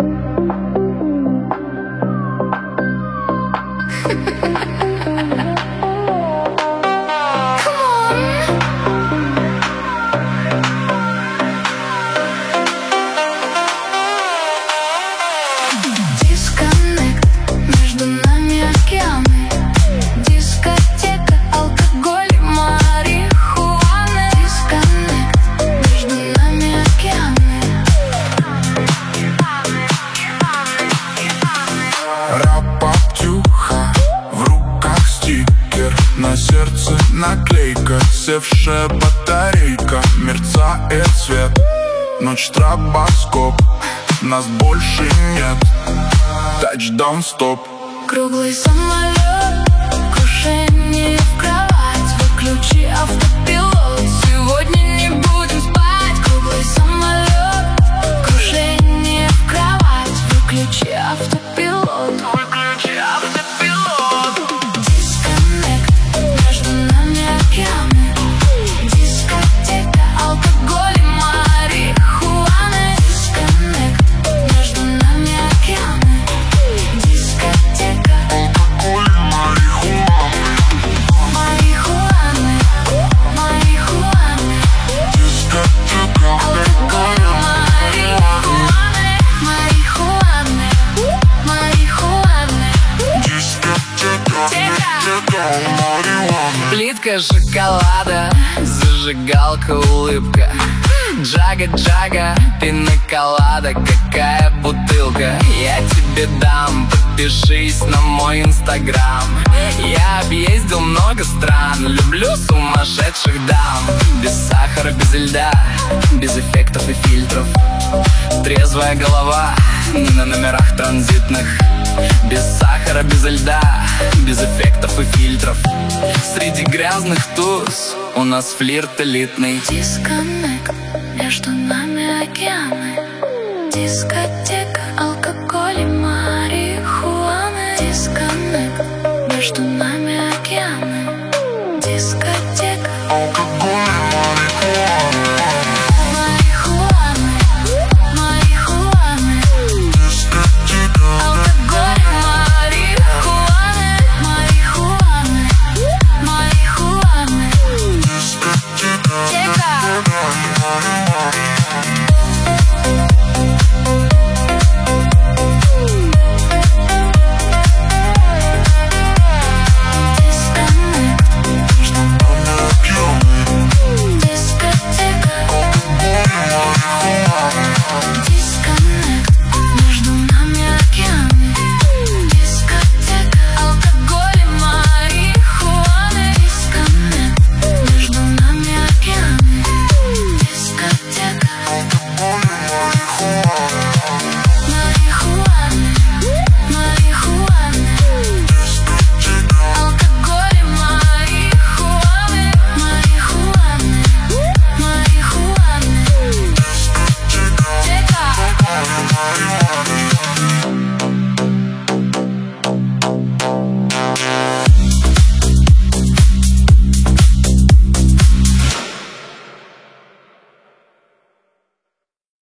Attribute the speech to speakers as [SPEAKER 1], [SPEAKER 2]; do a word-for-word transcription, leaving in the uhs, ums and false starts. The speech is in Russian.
[SPEAKER 1] На сердце наклейка, севшая батарейка. Мерцает свет, ночь стробоскоп. Нас больше нет, тачдаун стоп.
[SPEAKER 2] Круглый самолет, крушение в кровать. Выключи автопилот, сегодня не будем спать. Круглый самолет, крушение в кровать. Выключи автопилот, выключи автопилот. Плитка шоколада, зажигалка, улыбка. Джага-джага, пина-колада, какая бутылка. Я тебе дам, подпишись на мой инстаграм. Я объездил много стран, люблю сумасшедших дам. Без сахара, без льда, без эффектов и фильтров. Трезвая голова на номерах транзитных. Без сахара, без льда, без эффектов и фильтров. Среди грязных туз у нас флирт элитный. Дисконнект, между нами океаны. Дискотека, алкоголь и марихуана. Дисконнект, между нами океаны. Дискотека, алкоголь и марихуана.
[SPEAKER 1] Дискотека.